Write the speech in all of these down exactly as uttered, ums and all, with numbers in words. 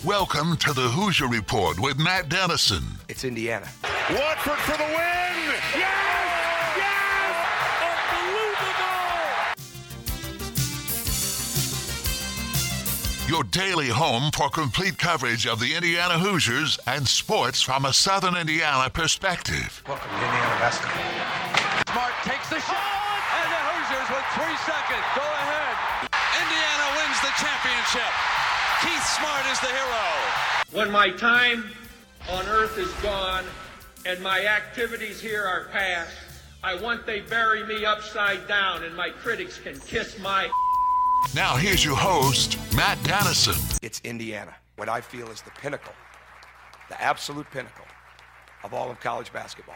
Welcome to the Hoosier Report with Matt Dennison. It's Indiana. Watford for the win! Yes! Yes! Unbelievable! Your daily home for complete coverage of the Indiana Hoosiers and sports from a Southern Indiana perspective. Welcome to Indiana basketball. Smart takes the shot, and the Hoosiers with three seconds go ahead. Indiana wins the championship. Keith Smart is the hero. When my time on earth is gone and my activities here are past, I want they bury me upside down and my critics can kiss my... Now here's your host, Matt Dennison. It's Indiana, what I feel is the pinnacle, the absolute pinnacle of all of college basketball.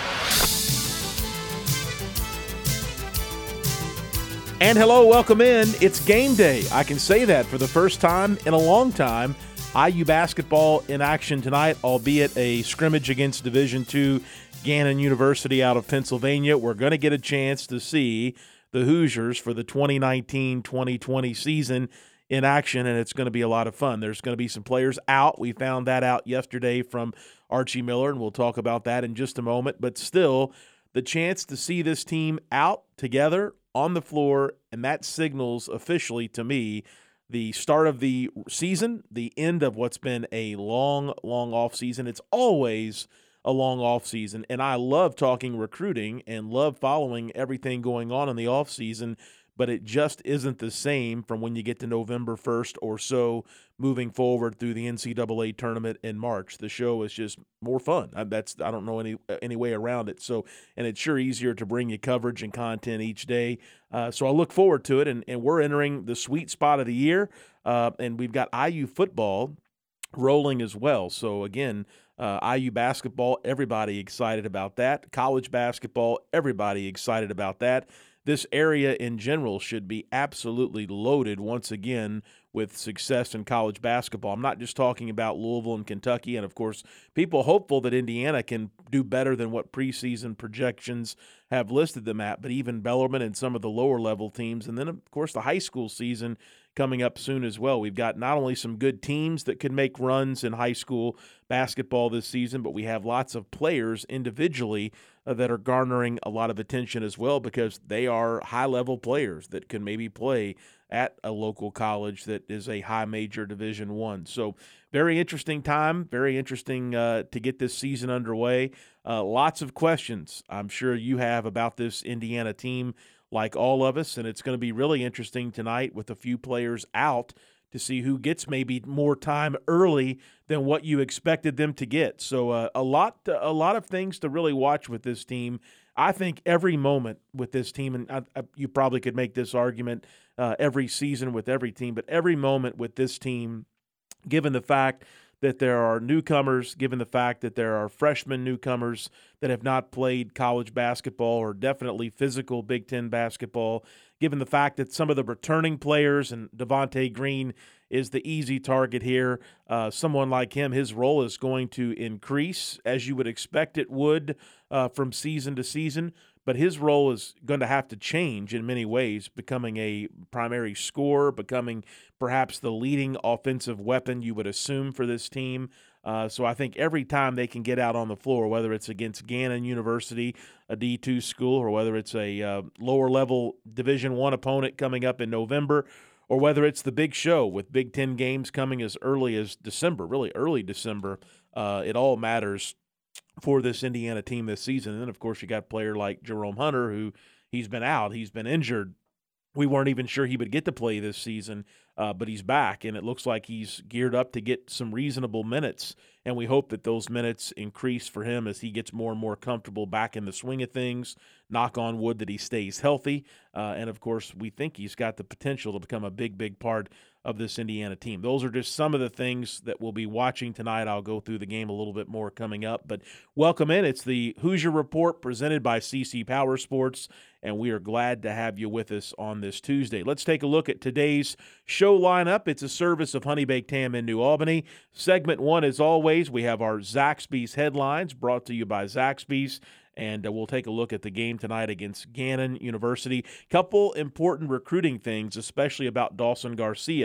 And hello, welcome in. It's game day. I can say that for the first time in a long time. I U basketball in action tonight, albeit a scrimmage against Division two Gannon University out of Pennsylvania. We're going to get a chance to see the Hoosiers for the twenty nineteen twenty twenty season in action, and it's going to be a lot of fun. There's going to be some players out. We found that out yesterday from Archie Miller, and we'll talk about that in just a moment. But still, the chance to see this team out together on the floor, and that signals officially to me the start of the season, the end of what's been a long, long offseason. It's always a long offseason, and I love talking recruiting and love following everything going on in the offseason, but it just isn't the same from when you get to November first or so moving forward through the N C double A tournament in March. The show is just more fun. I, that's I don't know any any way around it. So, and it's sure easier to bring you coverage and content each day. Uh, so I look forward to it, and, and we're entering the sweet spot of the year, uh, and we've got I U football rolling as well. So again, uh, I U basketball, everybody excited about that. College basketball, everybody excited about that. This area in general should be absolutely loaded once again with success in college basketball. I'm not just talking about Louisville and Kentucky, and of course, people hopeful that Indiana can do better than what preseason projections have listed them at, but even Bellarmine and some of the lower level teams. And then, of course, the high school season coming up soon as well. We've got not only some good teams that could make runs in high school basketball this season, but we have lots of players individually uh, that are garnering a lot of attention as well because they are high-level players that can maybe play at a local college that is a high major Division One. So very interesting time, very interesting uh, to get this season underway. Uh, lots of questions I'm sure you have about this Indiana team, like all of us, and it's going to be really interesting tonight with a few players out to see who gets maybe more time early than what you expected them to get. So uh, a lot a lot of things to really watch with this team. I think every moment with this team, and I, I, you probably could make this argument uh, every season with every team, but every moment with this team, given the fact that there are newcomers, given the fact that there are freshman newcomers that have not played college basketball or definitely physical Big Ten basketball, given the fact that some of the returning players, and Devontae Green is the easy target here, uh, someone like him, his role is going to increase as you would expect it would uh, from season to season. But his role is going to have to change in many ways, becoming a primary scorer, becoming perhaps the leading offensive weapon you would assume for this team. Uh, so I think every time they can get out on the floor, whether it's against Gannon University, a D two school, or whether it's a uh, lower-level Division One opponent coming up in November, or whether it's the big show with Big Ten games coming as early as December, really early December, uh, it all matters for this Indiana team this season. And then, of course, you got a player like Jerome Hunter, who he's been out. He's been injured. We weren't even sure he would get to play this season, uh, but he's back, and it looks like he's geared up to get some reasonable minutes, and we hope that those minutes increase for him as he gets more and more comfortable back in the swing of things. Knock on wood that he stays healthy, uh, and, of course, we think he's got the potential to become a big, big part of this Indiana team. Those are just some of the things that we'll be watching tonight. I'll go through the game a little bit more coming up, but welcome in. It's the Hoosier Report presented by C C Power Sports, and we are glad to have you with us on this Tuesday. Let's take a look at today's show lineup. It's a service of Honey Baked Ham in New Albany. Segment one, as always, we have our Zaxby's headlines brought to you by Zaxby's. And uh, we'll take a look at the game tonight against Gannon University. Couple important recruiting things, especially about Dawson Garcia.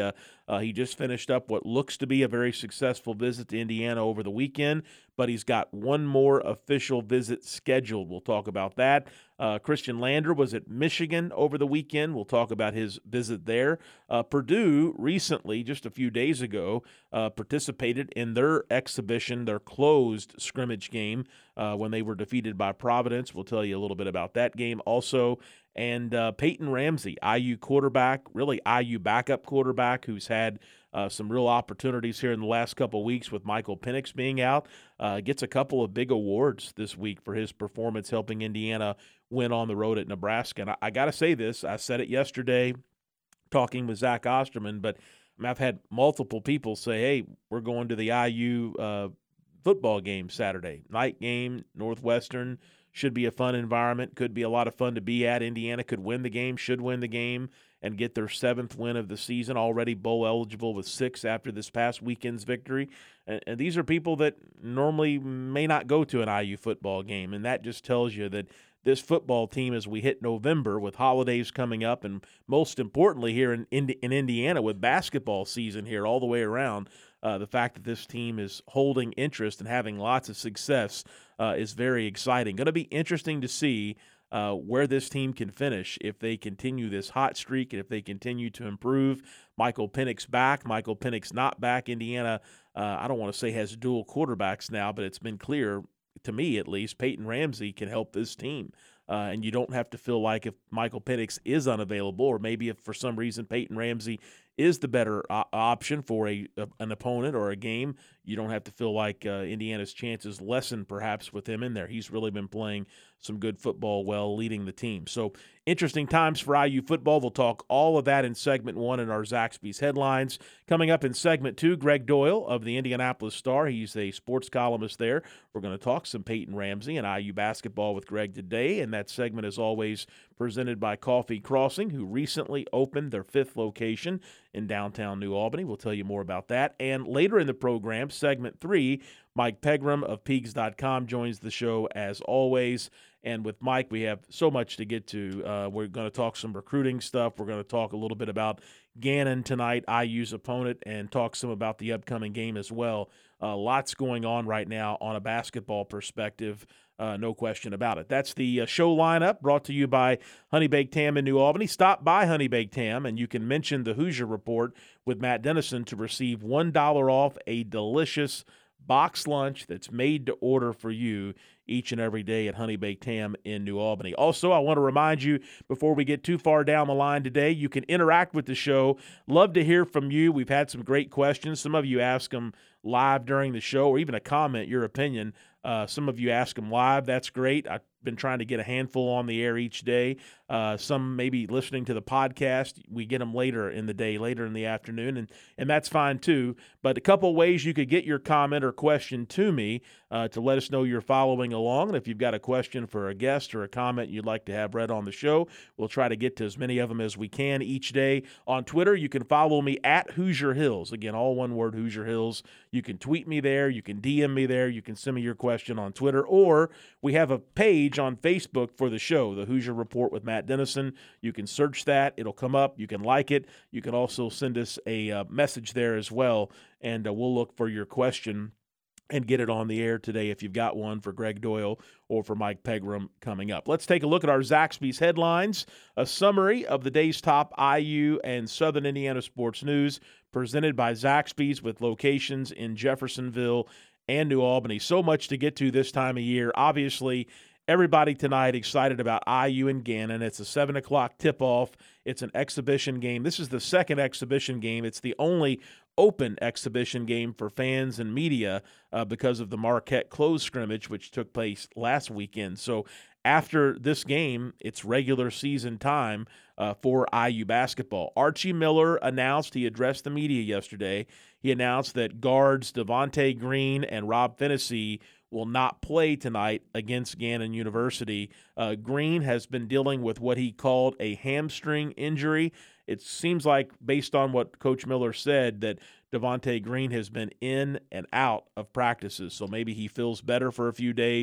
Uh, he just finished up what looks to be a very successful visit to Indiana over the weekend, but he's got one more official visit scheduled. We'll talk about that. Uh, Christian Lander was at Michigan over the weekend. We'll talk about his visit there. Uh, Purdue recently, just a few days ago, uh, participated in their exhibition, their closed scrimmage game uh, when they were defeated by Providence. We'll tell you a little bit about that game also. And uh, Peyton Ramsey, I U quarterback, really I U backup quarterback, who's had uh, some real opportunities here in the last couple of weeks with Michael Penix being out, uh, gets a couple of big awards this week for his performance helping Indiana win on the road at Nebraska. And I, I got to say this, I said it yesterday talking with Zach Osterman, but I mean, I've had multiple people say, hey, we're going to the I U uh, football game Saturday. Night game, Northwestern. Should be a fun environment. Could be a lot of fun to be at. Indiana could win the game, should win the game, and get their seventh win of the season, already bowl eligible with six after this past weekend's victory. And, and these are people that normally may not go to an I U football game, and that just tells you that this football team, as we hit November with holidays coming up, and most importantly here in, in, in Indiana with basketball season here all the way around, uh, the fact that this team is holding interest and having lots of success uh, is very exciting. Going to be interesting to see uh, where this team can finish if they continue this hot streak and if they continue to improve. Michael Penix back, Michael Penix not back. Indiana, uh, I don't want to say has dual quarterbacks now, but it's been clear, to me at least, Peyton Ramsey can help this team. Uh, and you don't have to feel like if Michael Penix is unavailable, or maybe if for some reason Peyton Ramsey is the better uh, option for a, a an opponent or a game, you don't have to feel like uh, Indiana's chances lessen perhaps with him in there. He's really been playing some good football well, leading the team. So interesting times for I U football. We'll talk all of that in segment one in our Zaxby's headlines. Coming up in segment two, Greg Doyle of the Indianapolis Star. He's a sports columnist there. We're going to talk some Peyton Ramsey and I U basketball with Greg today, and that segment is always presented by Coffee Crossing, who recently opened their fifth location in downtown New Albany. We'll tell you more about that. And later in the program, segment three, Mike Pegram of Peegs dot com joins the show as always. And with Mike, we have so much to get to. Uh, we're going to talk some recruiting stuff. We're going to talk a little bit about Gannon tonight, I U's opponent, and talk some about the upcoming game as well. Uh, lots going on right now on a basketball perspective. Uh, no question about it. That's the uh, show lineup brought to you by Honey Baked Ham in New Albany. Stop by Honey Baked Ham, and you can mention the Hoosier Report with Matt Dennison to receive one dollar off a delicious box lunch that's made to order for you each and every day at Honey Baked Ham in New Albany. Also, I want to remind you, before we get too far down the line today, you can interact with the show. Love to hear from you. We've had some great questions. Some of you ask them live during the show, or even a comment, your opinion. Uh, some of you ask them live. That's great. I've been trying to get a handful on the air each day. Uh, some maybe listening to the podcast. We get them later in the day, later in the afternoon, and, and that's fine too. But a couple ways you could get your comment or question to me uh, to let us know you're following along. And if you've got a question for a guest or a comment you'd like to have read on the show, we'll try to get to as many of them as we can each day. On Twitter, you can follow me at Hoosier Hills. Again, all one word, Hoosier Hills. You can tweet me there. You can D M me there. You can send me your question on Twitter. Or we have a page on Facebook for the show, the Hoosier Report with Matt Dennison. You can search that. It'll come up. You can like it. You can also send us a uh, message there as well, and uh, we'll look for your question and get it on the air today if you've got one for Greg Doyle or for Mike Pegram coming up. Let's take a look at our Zaxby's headlines, a summary of the day's top I U and Southern Indiana sports news presented by Zaxby's with locations in Jeffersonville and New Albany. So much to get to this time of year. Obviously, everybody tonight excited about I U and Gannon. It's a seven o'clock tip-off. It's an exhibition game. This is the second exhibition game. It's the only open exhibition game for fans and media uh, because of the Marquette closed scrimmage, which took place last weekend. So after this game, it's regular season time uh, for I U basketball. Archie Miller announced, he addressed the media yesterday, he announced that guards Devontae Green and Rob Phinisee will not play tonight against Gannon University. Uh, Green has been dealing with what he called a hamstring injury. It seems like, based on what Coach Miller said, that Devontae Green has been in and out of practices. So maybe he feels better for a few days,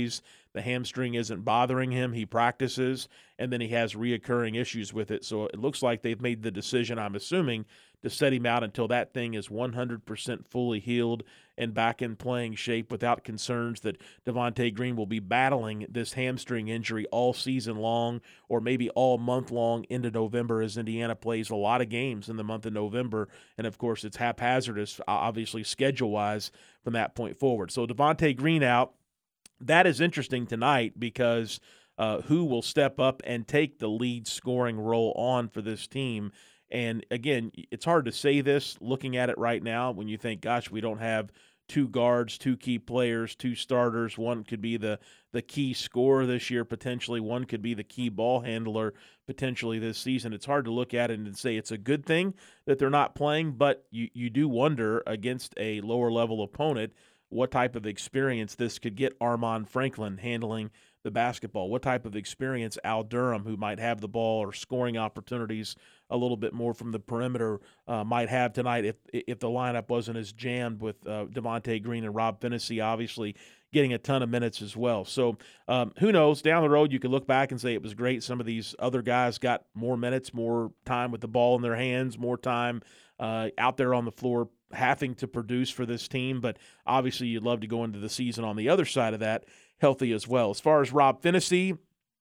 the hamstring isn't bothering him. He practices, and then he has reoccurring issues with it. So it looks like they've made the decision, I'm assuming, to set him out until that thing is one hundred percent fully healed and back in playing shape without concerns that Devontae Green will be battling this hamstring injury all season long or maybe all month long into November, as Indiana plays a lot of games in the month of November. And, of course, it's haphazardous, obviously, schedule-wise from that point forward. So Devontae Green out. That is interesting tonight because uh, who will step up and take the lead scoring role on for this team? And, again, it's hard to say this looking at it right now when you think, gosh, we don't have two guards, two key players, two starters. One could be the, the key scorer this year potentially. One could be the key ball handler potentially this season. It's hard to look at it and say it's a good thing that they're not playing, but you, you do wonder against a lower-level opponent what type of experience this could get Armaan Franklin handling the basketball, what type of experience Al Durham, who might have the ball or scoring opportunities a little bit more from the perimeter, uh, might have tonight if if the lineup wasn't as jammed with uh, Devontae Green and Rob Phinisee obviously getting a ton of minutes as well. So um, who knows? Down the road, you could look back and say it was great. Some of these other guys got more minutes, more time with the ball in their hands, more time uh, out there on the floor having to produce for this team. But obviously you'd love to go into the season on the other side of that healthy as well. As far as Rob Phinisee,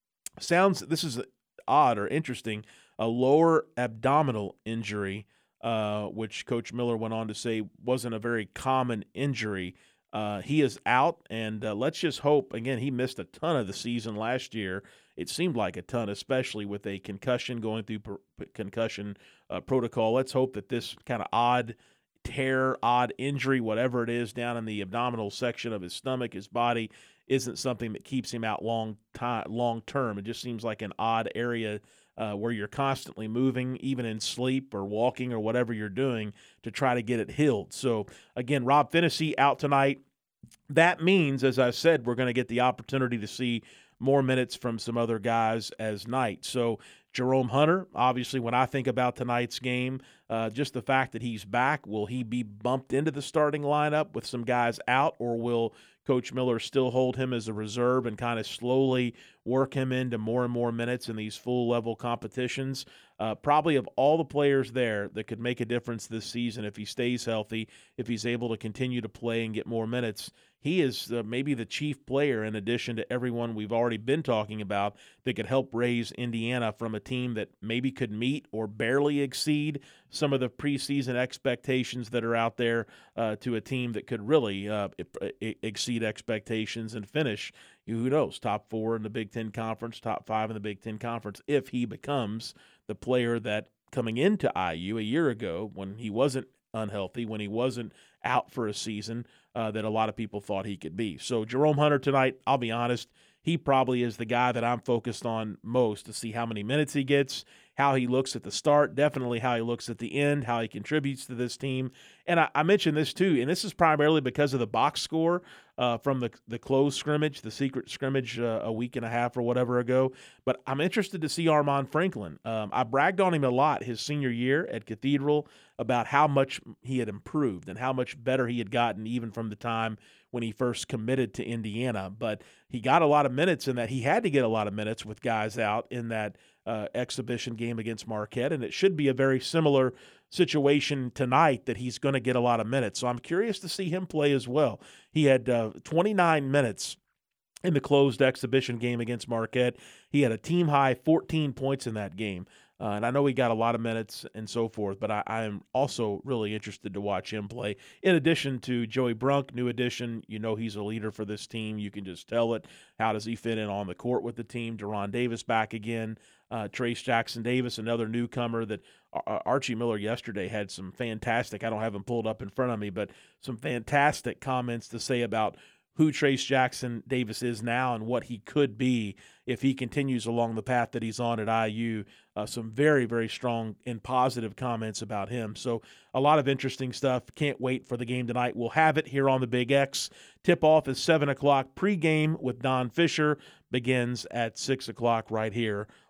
sounds this is odd or interesting, a lower abdominal injury, uh, which Coach Miller went on to say wasn't a very common injury. Uh, he is out, and uh, let's just hope, again, he missed a ton of the season last year. It seemed like a ton, especially with a concussion going through per- concussion uh, protocol. Let's hope that this kind of odd tear, odd injury, whatever it is, down in the abdominal section of his stomach, his body, isn't something that keeps him out long time, long term. It just seems like an odd area uh, where you're constantly moving, even in sleep or walking or whatever you're doing, to try to get it healed. So, again, Rob Phinisee out tonight. That means, as I said, we're going to get the opportunity to see more minutes from some other guys as night. So Jerome Hunter, obviously, when I think about tonight's game, uh, just the fact that he's back, will he be bumped into the starting lineup with some guys out, or will Coach Miller still hold him as a reserve and kind of slowly work him into more and more minutes in these full-level competitions? Uh, probably of all the players there that could make a difference this season if he stays healthy, if he's able to continue to play and get more minutes, he is uh, maybe the chief player in addition to everyone we've already been talking about that could help raise Indiana from a team that maybe could meet or barely exceed some of the preseason expectations that are out there uh, to a team that could really uh, exceed expectations and finish, who knows, top four in the Big Ten Conference, top five in the Big Ten Conference, if he becomes the player that coming into I U a year ago when he wasn't unhealthy, when he wasn't out for a season, uh, that a lot of people thought he could be. So Jerome Hunter tonight, I'll be honest, he probably is the guy that I'm focused on most to see how many minutes he gets, how he looks at the start, definitely how he looks at the end, how he contributes to this team. And I, I mentioned this too, and this is primarily because of the box score uh, from the the closed scrimmage, the secret scrimmage uh, a week and a half or whatever ago. But I'm interested to see Armaan Franklin. Um, I bragged on him a lot his senior year at Cathedral about how much he had improved and how much better he had gotten even from the time when he first committed to Indiana. But he got a lot of minutes in that. He had to get a lot of minutes with guys out in that uh, exhibition game against Marquette, and it should be a very similar situation tonight that he's going to get a lot of minutes. So I'm curious to see him play as well. He had uh, twenty-nine minutes in the closed exhibition game against Marquette. He had a team-high fourteen points in that game. Uh, and I know he got a lot of minutes and so forth, but I, I am also really interested to watch him play. In addition to Joey Brunk, new addition, you know he's a leader for this team. You can just tell it. How does he fit in on the court with the team? Deron Davis back again. Uh, Trace Jackson Davis, another newcomer that uh, Archie Miller yesterday had some fantastic, I don't have him pulled up in front of me, but some fantastic comments to say about who Trace Jackson Davis is now and what he could be if he continues along the path that he's on at I U. Uh, some very, very strong and positive comments about him. So a lot of interesting stuff. Can't wait for the game tonight. We'll have it here on the Big X. Tip-off is seven o'clock. Pre-game with Don Fisher begins at six o'clock right here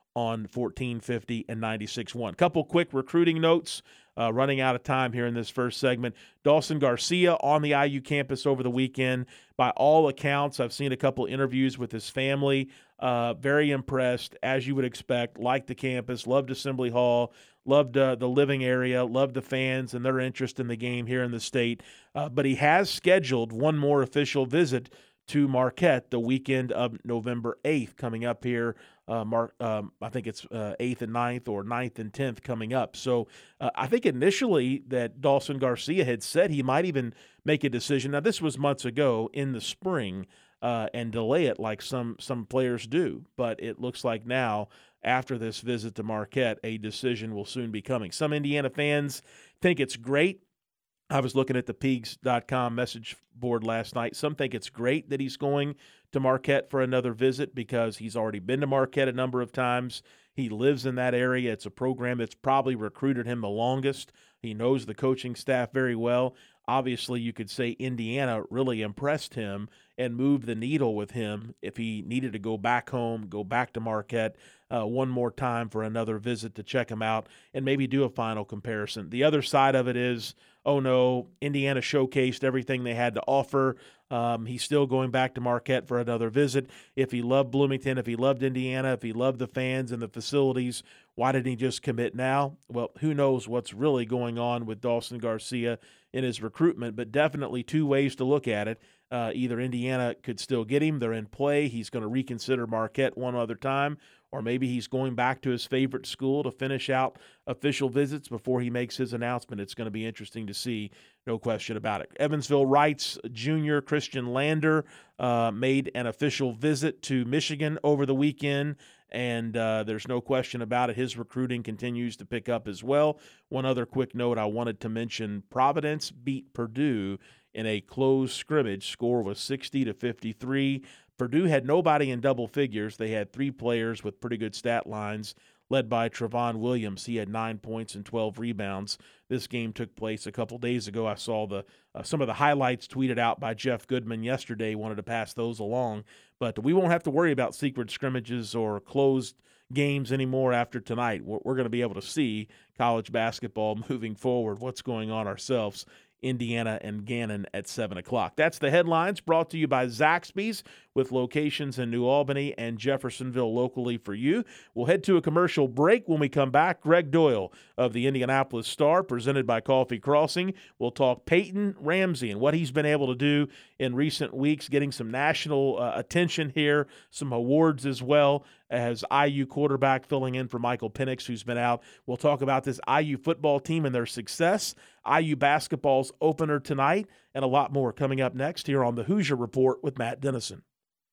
on fourteen fifty and ninety-six point one. Couple quick recruiting notes, uh, running out of time here in this first segment. Dawson Garcia on the I U campus over the weekend. By all accounts, I've seen a couple interviews with his family. Uh, very impressed, as you would expect, liked the campus, loved Assembly Hall, loved uh, the living area, loved the fans and their interest in the game here in the state. Uh, but he has scheduled one more official visit to Marquette the weekend of November eighth coming up here. Uh, Mark, um, I think it's uh, eighth and ninth or ninth and tenth coming up. So uh, I think initially that Dawson Garcia had said he might even make a decision. Now, this was months ago in the spring uh, and delay it like some, some players do. But it looks like now, after this visit to Marquette, a decision will soon be coming. Some Indiana fans think it's great. I was looking at the Peegs dot com message board last night. Some think it's great that he's going to Marquette for another visit because he's already been to Marquette a number of times. He lives in that area. It's a program that's probably recruited him the longest. He knows the coaching staff very well. Obviously, you could say Indiana really impressed him and moved the needle with him if he needed to go back home, go back to Marquette uh, one more time for another visit to check him out and maybe do a final comparison. The other side of it is, oh no, Indiana showcased everything they had to offer. Um, he's still going back to Marquette for another visit. If he loved Bloomington, if he loved Indiana, if he loved the fans and the facilities, why didn't he just commit now? Well, who knows what's really going on with Dawson Garcia in his recruitment, but definitely two ways to look at it. Uh, either Indiana could still get him, they're in play, he's going to reconsider Marquette one other time, or maybe he's going back to his favorite school to finish out official visits before he makes his announcement. It's going to be interesting to see, no question about it. Evansville Reitz Junior Christian Lander uh, made an official visit to Michigan over the weekend, and uh, there's no question about it. His recruiting continues to pick up as well. One other quick note I wanted to mention, Providence beat Purdue in a close scrimmage. Score was sixty to fifty-three. Purdue had nobody in double figures. They had three players with pretty good stat lines, led by Trevon Williams. He had nine points and twelve rebounds. This game took place a couple days ago. I saw the uh, some of the highlights tweeted out by Jeff Goodman yesterday. Wanted to pass those along. But we won't have to worry about secret scrimmages or closed games anymore after tonight. We're, we're going to be able to see college basketball moving forward, what's going on ourselves. Indiana and Gannon at seven o'clock. That's the headlines brought to you by Zaxby's with locations in New Albany and Jeffersonville locally for you. We'll head to a commercial break. When we come back, Greg Doyle of the Indianapolis Star, presented by Coffee Crossing. We'll talk Peyton Ramsey and what he's been able to do in recent weeks, getting some national uh, attention here, some awards as well, as I U quarterback filling in for Michael Penix, who's been out. We'll talk about this I U football team and their success, I U basketball's opener tonight, and a lot more coming up next here on the Hoosier Report with Matt Dennison.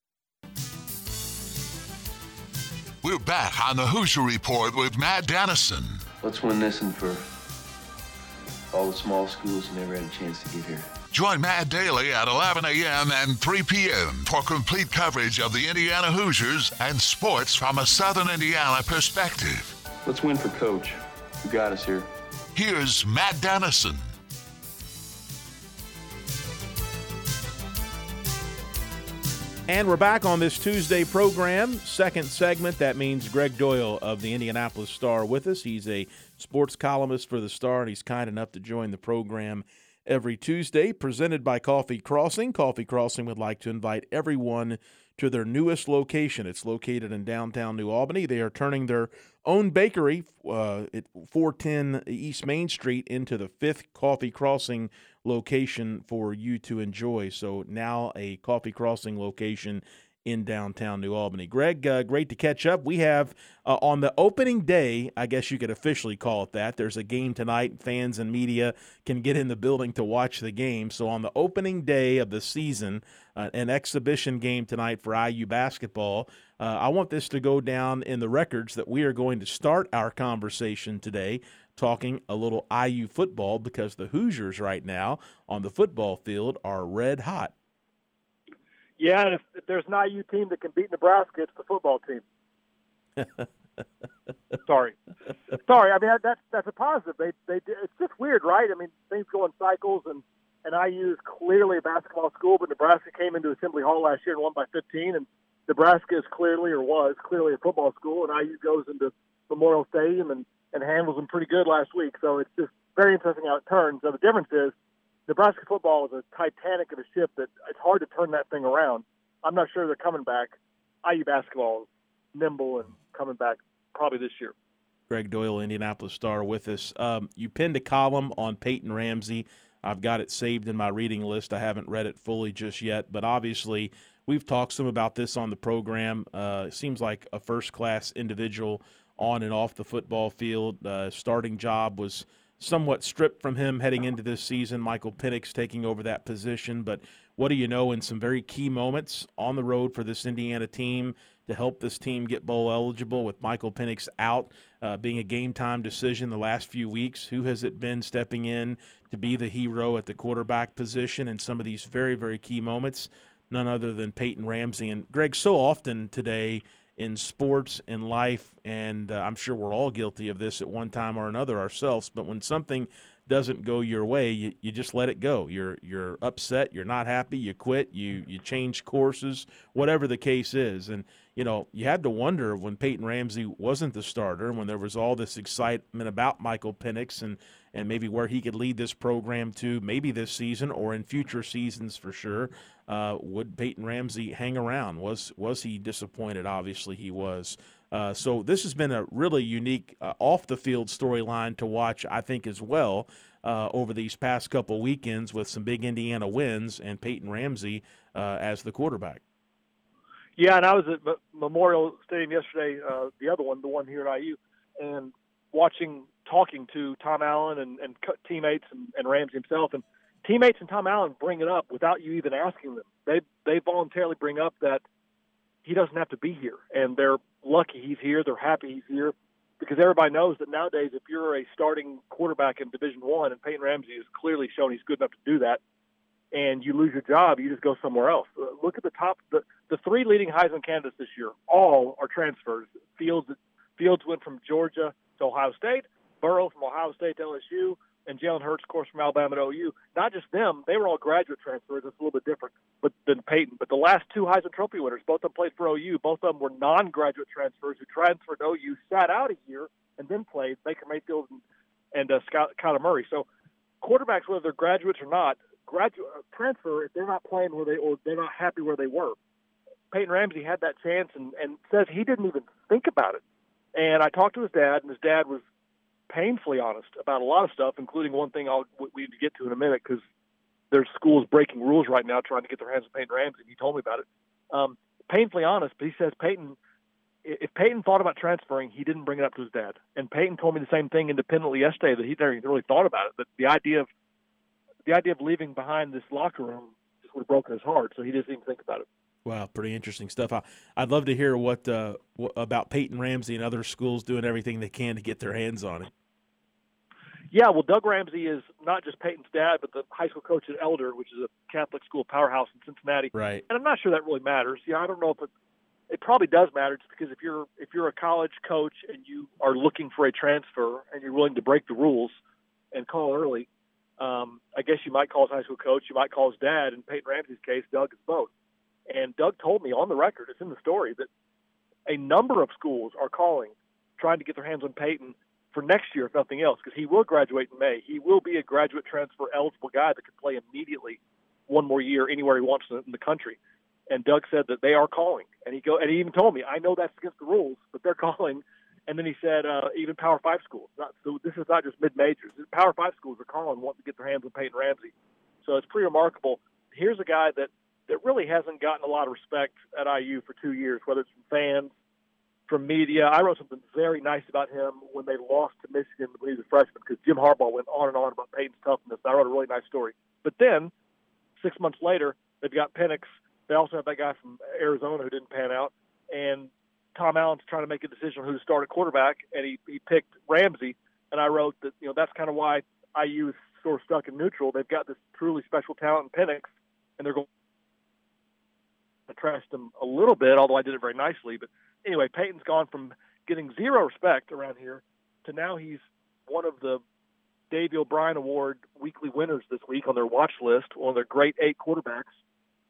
We're back on the Hoosier Report with Matt Dennison. Let's win this one for all the small schools who never had a chance to get here. Join Matt daily at eleven a.m. and three p.m. for complete coverage of the Indiana Hoosiers and sports from a Southern Indiana perspective. Let's win for Coach, who got us here. Here's Matt Dennison. And we're back on this Tuesday program, second segment. That means Greg Doyle of the Indianapolis Star with us. He's a sports columnist for the Star, and he's kind enough to join the program every Tuesday, presented by Coffee Crossing. Coffee Crossing would like to invite everyone to their newest location. It's located in downtown New Albany. They are turning their own bakery uh, at four ten East Main Street into the fifth Coffee Crossing location for you to enjoy. So now a Coffee Crossing location in downtown New Albany. Greg, uh, great to catch up. We have uh, on the opening day, I guess you could officially call it that, there's a game tonight. Fans and media can get in the building to watch the game. So on the opening day of the season, uh, an exhibition game tonight for I U basketball. Uh, I want this to go down in the records that we are going to start our conversation today talking a little I U football, because the Hoosiers right now on the football field are red hot. Yeah, and if, if there's an I U team that can beat Nebraska, it's the football team. Sorry, sorry. I mean that, that's that's a positive. They they it's just weird, right? I mean things go in cycles, and, and I U is clearly a basketball school, but Nebraska came into Assembly Hall last year and won by fifteen, and Nebraska is clearly or was clearly a football school, and I U goes into Memorial Stadium and, and handles them pretty good last week. So it's just very interesting how it turns. So the difference is Nebraska football is a Titanic of a ship that it's hard to turn that thing around. I'm not sure they're coming back. I U basketball is nimble and coming back probably this year. Greg Doyle, Indianapolis Star, with us. Um, you pinned a column on Peyton Ramsey. I've got it saved in my reading list. I haven't read it fully just yet, but obviously we've talked some about this on the program. Uh, it seems like a first-class individual on and off the football field. Uh, starting job was somewhat stripped from him heading into this season. Michael Penix taking over that position. But what do you know, in some very key moments on the road for this Indiana team to help this team get bowl eligible with Michael Penix out, uh, being a game-time decision the last few weeks, who has it been stepping in to be the hero at the quarterback position in some of these very, very key moments? None other than Peyton Ramsey. And, Greg, so often today in sports and life, and uh, I'm sure we're all guilty of this at one time or another ourselves, but when something doesn't go your way, you, you just let it go. You're you're upset, you're not happy, you quit, you you change courses, whatever the case is. And, you know, you had to wonder when Peyton Ramsey wasn't the starter, when there was all this excitement about Michael Penix and, and maybe where he could lead this program to, maybe this season or in future seasons for sure. Uh, would Peyton Ramsey hang around? Was was he disappointed? Obviously he was. Uh, so this has been a really unique uh, off-the-field storyline to watch, I think, as well, uh, over these past couple weekends with some big Indiana wins and Peyton Ramsey uh, as the quarterback. Yeah, and I was at M- Memorial Stadium yesterday, uh, the other one, the one here at I U, and watching, talking to Tom Allen and, and teammates and, and Ramsey himself. And teammates and Tom Allen bring it up without you even asking them. They they voluntarily bring up that he doesn't have to be here, and they're lucky he's here. They're happy he's here because everybody knows that nowadays if you're a starting quarterback in Division One, and Peyton Ramsey has clearly shown he's good enough to do that, and you lose your job, you just go somewhere else. Uh, look at the top, the, the three leading Heisman candidates this year, all are transfers. Fields Fields went from Georgia to Ohio State, Burrow from Ohio State to L S U, and Jalen Hurts, of course, from Alabama to O U. Not just them, they were all graduate transfers. It's a little bit different but, than Peyton. But the last two Heisman Trophy winners, both of them played for O U. Both of them were non-graduate transfers who transferred to O U, sat out a year, and then played, Baker Mayfield and, and uh, Scott, Kyler Murray. So quarterbacks, whether they're graduates or not, graduate uh, transfer, if they're not playing where they or they're not happy where they were. Peyton Ramsey had that chance and, and says he didn't even think about it. And I talked to his dad, and his dad was painfully honest about a lot of stuff, including one thing I'll, we need to get to in a minute because there's schools breaking rules right now trying to get their hands on Peyton Ramsey. He told me about it. Um, painfully honest, but he says Peyton, if Peyton thought about transferring, he didn't bring it up to his dad. And Peyton told me the same thing independently yesterday, that he never really thought about it, that the idea of the idea of leaving behind this locker room just would have broken his heart, so he didn't even think about it. Wow, pretty interesting stuff. I, I'd love to hear what, uh, what about Peyton Ramsey and other schools doing everything they can to get their hands on it. Yeah, well, Doug Ramsey is not just Peyton's dad, but the high school coach at Elder, which is a Catholic school powerhouse in Cincinnati. Right. And I'm not sure that really matters. Yeah, I don't know if it it probably does matter, just because if you're if you're a college coach and you are looking for a transfer and you're willing to break the rules and call early, um, I guess you might call his high school coach, you might call his dad. In Peyton Ramsey's case, Doug is both. And Doug told me on the record, it's in the story, that a number of schools are calling, trying to get their hands on Peyton for next year, if nothing else, because he will graduate in May. He will be a graduate transfer eligible guy that can play immediately one more year anywhere he wants in the country. And Doug said that they are calling, and he go and he even told me, I know that's against the rules, but they're calling. And then he said uh, even Power Five schools. Not, so this is not just mid majors. Power Five schools are calling, wanting to get their hands on Peyton Ramsey. So it's pretty remarkable. Here's a guy that that really hasn't gotten a lot of respect at I U for two years, whether it's from fans, from media. I wrote something very nice about him when they lost to Michigan when he was a freshman, because Jim Harbaugh went on and on about Peyton's toughness. I wrote a really nice story. But then, six months later, they've got Penix. They also have that guy from Arizona who didn't pan out. And Tom Allen's trying to make a decision on who to start at quarterback, and he, he picked Ramsey. And I wrote that, you know, that's kind of why I U is sort of stuck in neutral. They've got this truly special talent in Penix, and they're going to trust him a little bit, although I did it very nicely. But anyway, Peyton's gone from getting zero respect around here to now he's one of the Davey O'Brien Award weekly winners this week on their watch list, one of their great eight quarterbacks.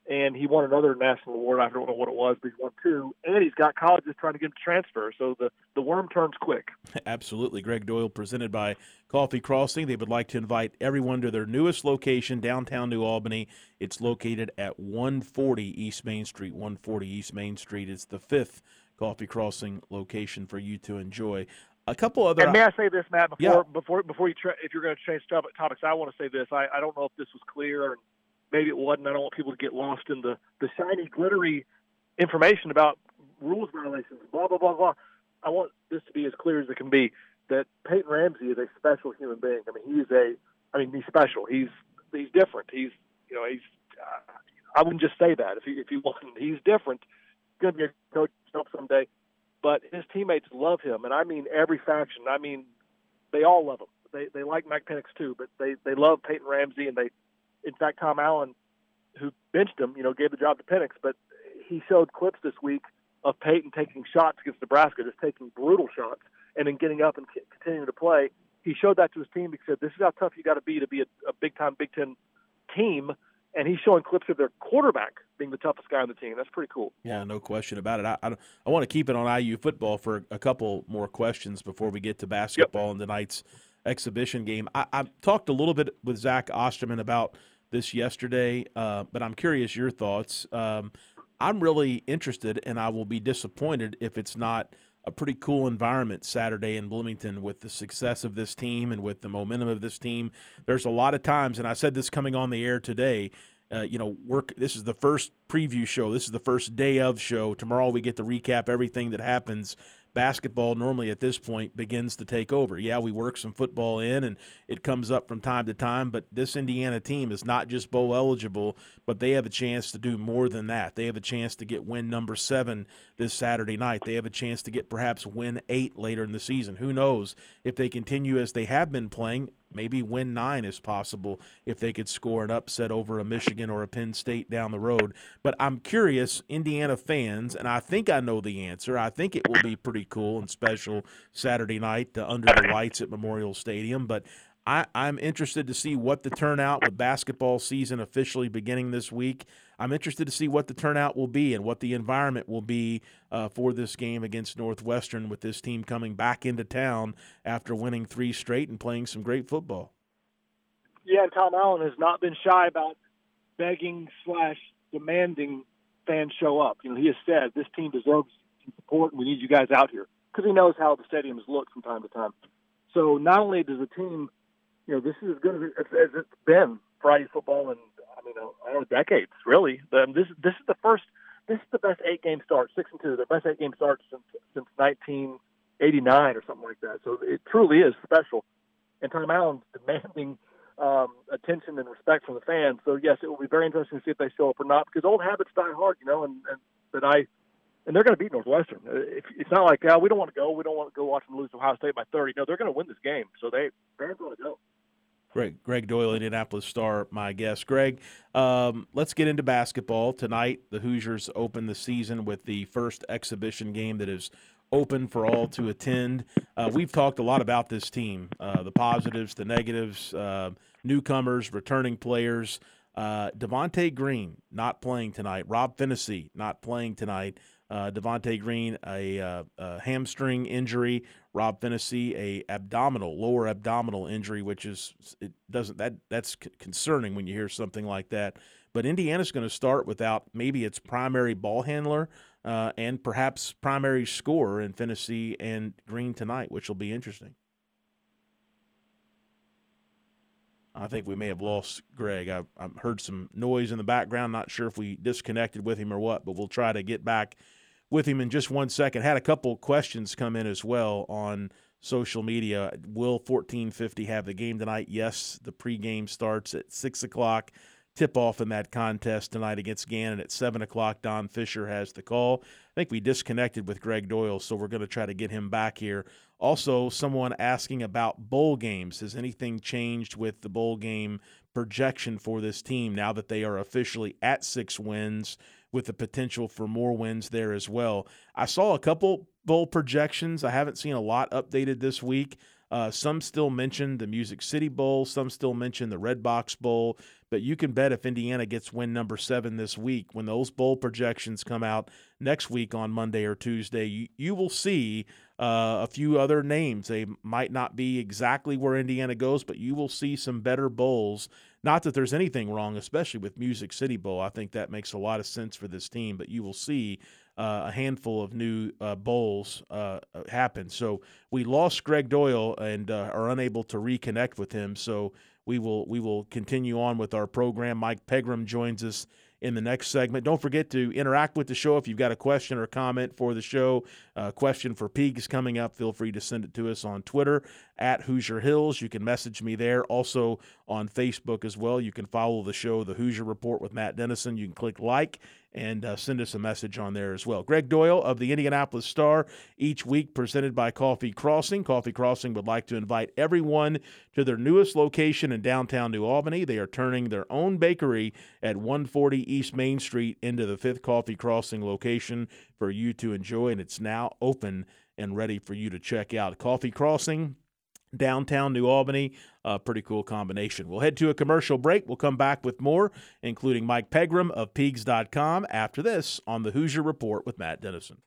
and he won another national award. I don't know what it was, but he won two. And he's got colleges trying to get him to transfer. So the, the worm turns quick. Absolutely. Greg Doyle, presented by Coffee Crossing. They would like to invite everyone to their newest location, downtown New Albany. It's located at one forty East Main Street. one forty East Main Street. It's the fifth Coffee Crossing location for you to enjoy. A couple other. And may I say this, Matt? Before yeah. before before you tra- if you're going to change topics, I want to say this. I, I don't know if this was clear, and maybe it wasn't. I don't want people to get lost in the, the shiny, glittery information about rules violations. Blah blah blah blah. I want this to be as clear as it can be. That Peyton Ramsey is a special human being. I mean, he's a. I mean, he's special. He's he's different. He's you know he's. Uh, I wouldn't just say that if he if he wasn't. He's different. Going to be a coach someday. But his teammates love him, and I mean every faction. I mean, they all love him. They they like Mike Penix too, but they, they love Peyton Ramsey, and they, in fact, Tom Allen, who benched him, you know, gave the job to Penix, but he showed clips this week of Peyton taking shots against Nebraska, just taking brutal shots, and then getting up and c- continuing to play. He showed that to his team. He said, "This is how tough you got to be to be a, a big time Big Ten team." And he's showing clips of their quarterback being the toughest guy on the team. That's pretty cool. Yeah, no question about it. I, I, I want to keep it on I U football for a couple more questions before we get to basketball yep. and tonight's exhibition game. I, I talked a little bit with Zach Osterman about this yesterday, uh, but I'm curious your thoughts. Um, I'm really interested, and I will be disappointed if it's not a pretty cool environment Saturday in Bloomington with the success of this team and with the momentum of this team. There's a lot of times, and I said this coming on the air today, uh, you know, work. This is the first preview show. This is the first day of show. Tomorrow we get to recap everything that happens. Basketball normally at this point begins to take over. Yeah, we work some football in, and it comes up from time to time, but this Indiana team is not just bowl eligible, but they have a chance to do more than that. They have a chance to get win number seven this Saturday night. They have a chance to get perhaps win eight later in the season. Who knows? If they continue as they have been playing, maybe win nine is possible if they could score an upset over a Michigan or a Penn State down the road. But I'm curious, Indiana fans, and I think I know the answer. I think it will be pretty cool and special Saturday night uh, under the lights at Memorial Stadium. But I, I'm interested to see what the turnout with basketball season officially beginning this week. I'm interested to see what the turnout will be and what the environment will be uh, for this game against Northwestern with this team coming back into town after winning three straight and playing some great football. Yeah, and Tom Allen has not been shy about begging slash demanding fans show up. You know, he has said this team deserves some support and we need you guys out here because he knows how the stadiums look from time to time. So not only does the team, you know, this is as good as it's been for I U football and I mean, I don't know, decades, really. Um, this this is the first. This is the best eight-game start, six and two. The best eight-game start since since nineteen eighty-nine or something like that. So it truly is special. And Tom Allen's demanding um, attention and respect from the fans. So yes, it will be very interesting to see if they show up or not, because old habits die hard, you know. And, and that I and they're going to beat Northwestern. If, it's not like oh, we don't want to go. We don't want to go watch them lose Ohio State by thirty. No, they're going to win this game. So they fans want to go. Greg, Greg Doyle, Indianapolis Star, my guest. Greg, um, let's get into basketball. Tonight, the Hoosiers open the season with the first exhibition game that is open for all to attend. Uh, we've talked a lot about this team, uh, the positives, the negatives, uh, newcomers, returning players. Uh, Devontae Green not playing tonight. Rob Phinisee not playing tonight. Uh, Devontae Green, a, uh, a hamstring injury. Rob Phinisee, a abdominal, lower abdominal injury, which is it doesn't that that's c- concerning when you hear something like that. But Indiana's going to start without maybe its primary ball handler uh, and perhaps primary scorer in Phinisee and Green tonight, which will be interesting. I think we may have lost Greg. I've, I've heard some noise in the background. Not sure if we disconnected with him or what, but we'll try to get back with him in just one second. Had a couple questions come in as well on social media. Will fourteen fifty have the game tonight? Yes, the pregame starts at six o'clock. Tip-off in that contest tonight against Gannon at seven o'clock. Don Fisher has the call. I think we disconnected with Greg Doyle, so we're going to try to get him back here. Also, someone asking about bowl games. Has anything changed with the bowl game projection for this team now that they are officially at six wins with the potential for more wins there as well? I saw a couple bowl projections, I haven't seen a lot updated this week. Uh, some still mention the Music City Bowl. Some still mention the Red Box Bowl. But you can bet if Indiana gets win number seven this week, when those bowl projections come out next week on Monday or Tuesday, you, you will see uh, a few other names. They might not be exactly where Indiana goes, but you will see some better bowls. Not that there's anything wrong, especially with Music City Bowl. I think that makes a lot of sense for this team, but you will see Uh, a handful of new uh, bowls uh, happen. So we lost Greg Doyle and uh, are unable to reconnect with him. So we will we will continue on with our program. Mike Pegram joins us in the next segment. Don't forget to interact with the show. If you've got a question or comment for the show, a uh, question for Peeg is coming up, feel free to send it to us on Twitter at Hoosier Hills. You can message me there. Also on Facebook as well. You can follow the show, The Hoosier Report with Matt Dennison. You can click like and uh, send us a message on there as well. Greg Doyle of the Indianapolis Star, each week presented by Coffee Crossing. Coffee Crossing would like to invite everyone to their newest location in downtown New Albany. They are turning their own bakery at one forty East Main Street into the fifth Coffee Crossing location for you to enjoy, and it's now open and ready for you to check out. Coffee Crossing, downtown New Albany, a pretty cool combination. We'll head to a commercial break. We'll come back with more, including Mike Pegram of Peegs dot com after this on the Hoosier Report with Matt Dennison.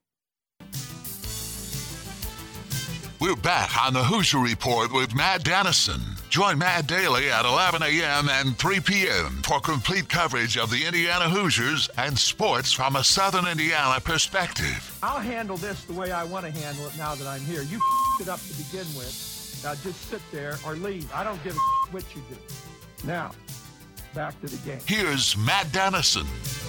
We're back on the Hoosier Report with Matt Dennison. Join Matt daily at eleven a.m. and three p.m. for complete coverage of the Indiana Hoosiers and sports from a Southern Indiana perspective. I'll handle this the way I want to handle it now that I'm here. You it up to begin with. Now just sit there or leave. I don't give a what you do. Now, back to the game. Here's Matt Dennison.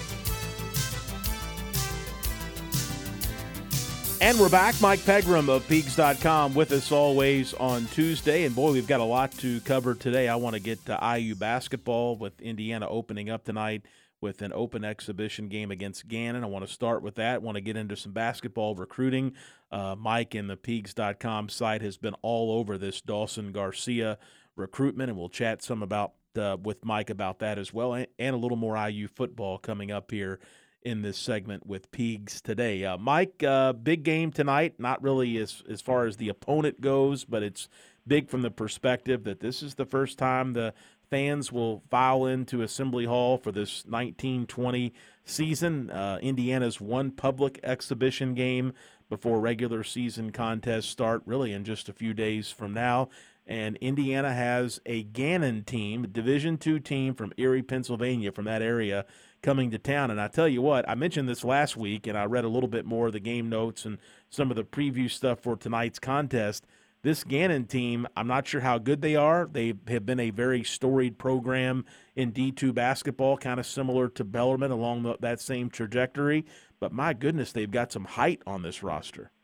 And we're back. Mike Pegram of Peegs dot com with us always on Tuesday. And, boy, we've got a lot to cover today. I want to get to I U basketball with Indiana opening up tonight with an open exhibition game against Gannon. I want to start with that. I want to get into some basketball recruiting. Uh, Mike and the Peegs dot com site has been all over this Dawson Garcia recruitment, and we'll chat some about uh, with Mike about that as well, and, and a little more I U football coming up here in this segment with Peegs today. Uh, Mike, uh, big game tonight, not really as, as far as the opponent goes, but it's big from the perspective that this is the first time the fans will file into Assembly Hall for this nineteen twenty season. Uh, Indiana's one public exhibition game before regular season contests start really in just a few days from now. And Indiana has a Gannon team, a Division two team from Erie, Pennsylvania, from that area, coming to town. And I tell you what, I mentioned this last week, and I read a little bit more of the game notes and some of the preview stuff for tonight's contest. This Gannon team, I'm not sure how good they are. They have been a very storied program in D two basketball, kind of similar to Bellarmine along the, that same trajectory. But my goodness, they've got some height on this roster.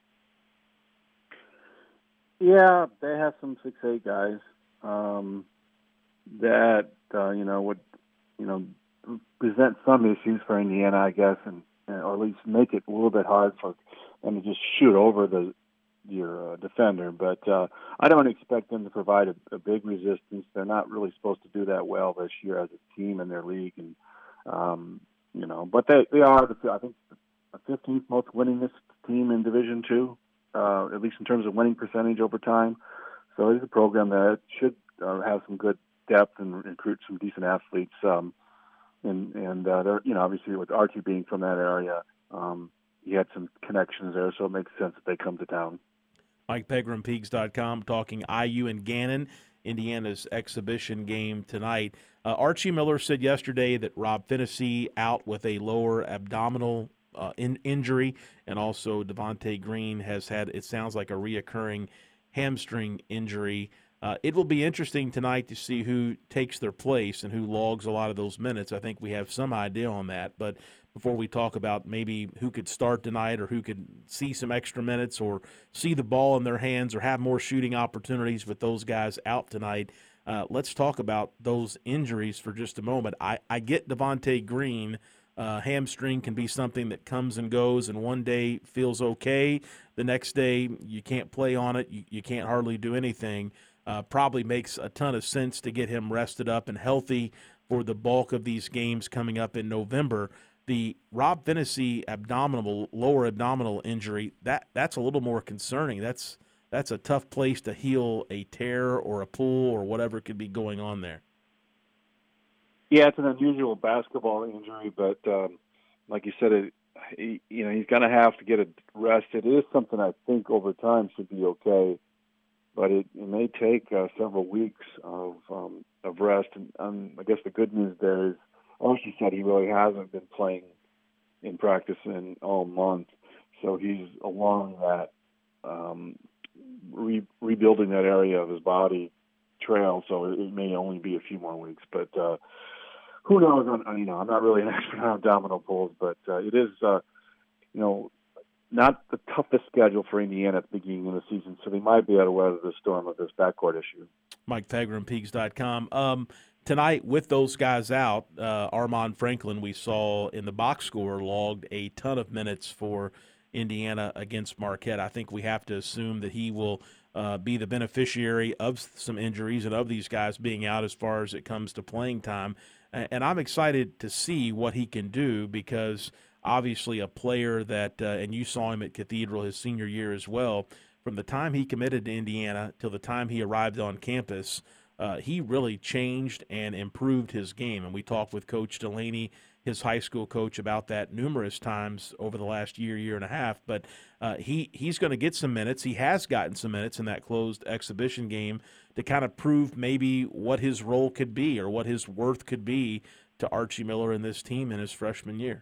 Yeah, they have some six eight guys um, that, uh, you know, would, you know, present some issues for Indiana, I guess, and, or at least make it a little bit hard for them to just shoot over the your uh, defender. But uh, I don't expect them to provide a, a big resistance. They're not really supposed to do that well this year as a team in their league, and um, you know, but they they are, the, I think, the fifteenth most winningest team in Division Two. Uh, at least in terms of winning percentage over time. So it is a program that should uh, have some good depth and recruit some decent athletes. Um, and and uh, they're, you know, obviously with Archie being from that area, um, he had some connections there, so it makes sense that they come to town. Mike Pegram, Peegs dot com, talking I U and Gannon, Indiana's exhibition game tonight. Uh, Archie Miller said yesterday that Rob Finnessy out with a lower abdominal Uh, in, injury, and also Devontae Green has had, it sounds like, a reoccurring hamstring injury. Uh, it will be interesting tonight to see who takes their place and who logs a lot of those minutes. I think we have some idea on that, but before we talk about maybe who could start tonight or who could see some extra minutes or see the ball in their hands or have more shooting opportunities with those guys out tonight, uh, let's talk about those injuries for just a moment. I, I get Devontae Green. Uh, hamstring can be something that comes and goes, and one day feels okay. The next day you can't play on it. You, you can't hardly do anything. Uh, probably makes a ton of sense to get him rested up and healthy for the bulk of these games coming up in November. The Rob Phinisee abdominal, lower abdominal injury, that that's a little more concerning. That's that's a tough place to heal a tear or a pull or whatever could be going on there. Yeah, it's an unusual basketball injury, but um, like you said, it, he, you know, he's going to have to get it rested. It is something I think over time should be okay, but it, it may take uh, several weeks of um, of rest. And um, I guess the good news there is, Archie said he really hasn't been playing in practice in all month, so he's along that um, re- rebuilding that area of his body trail. So it, it may only be a few more weeks, but. Uh, Who knows? You know, I'm not really an expert on abdominal pulls, but uh, it is, uh, you know, not the toughest schedule for Indiana at the beginning of the season, so they might be able to weather the storm of this backcourt issue. Mike Pegram, Peegs dot com. Um, tonight, with those guys out, uh, Armaan Franklin, we saw in the box score, logged a ton of minutes for Indiana against Marquette. I think we have to assume that he will uh, be the beneficiary of some injuries and of these guys being out as far as it comes to playing time. And I'm excited to see what he can do because obviously a player that, uh, and you saw him at Cathedral his senior year as well, from the time he committed to Indiana till the time he arrived on campus, uh, he really changed and improved his game. And we talked with Coach Delaney, his high school coach, about that numerous times over the last year, year and a half. But uh, he he's going to get some minutes. He has gotten some minutes in that closed exhibition game to kind of prove maybe what his role could be or what his worth could be to Archie Miller and this team in his freshman year.